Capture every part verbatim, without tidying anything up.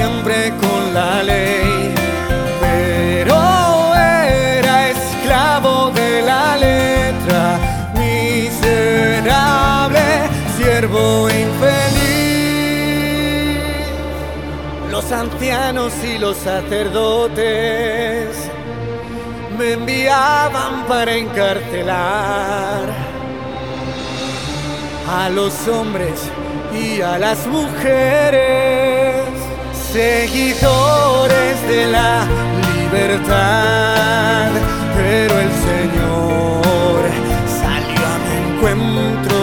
siempre con la ley, pero era esclavo de la letra, miserable, siervo infeliz. Los ancianos y los sacerdotes me enviaban para encarcelar a los hombres y a las mujeres, seguidores de la libertad, pero el Señor salió a mi encuentro.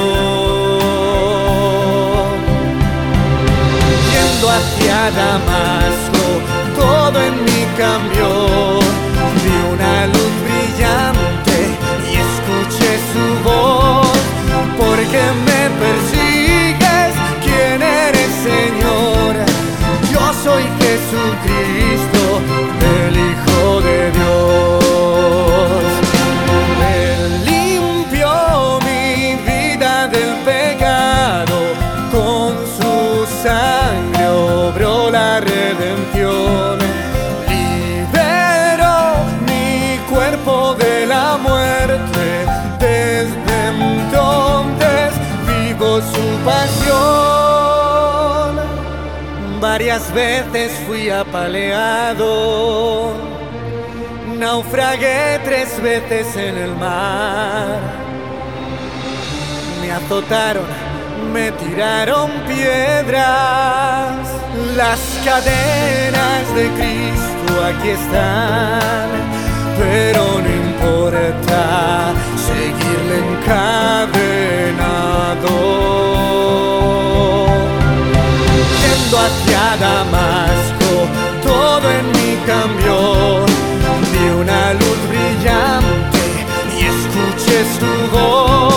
Yendo hacia Damasco, todo en mí cambió. Vi una luz brillante y escuché su voz. ¿Por qué me persigues? ¿Quién eres, Señor? Yo soy Jesucristo, el Hijo de Dios. Él limpió mi vida del pecado, con su sangre obró la redención. Liberó mi cuerpo de la muerte, desde entonces vivo su pasión. Varias veces fui apaleado, naufragué tres veces en el mar. Me azotaron, me tiraron piedras. Las cadenas de Cristo aquí están, pero no importa seguirle encadenado. Yendo hacia Damasco, todo en mí cambió. Vi una luz brillante y escuché su voz.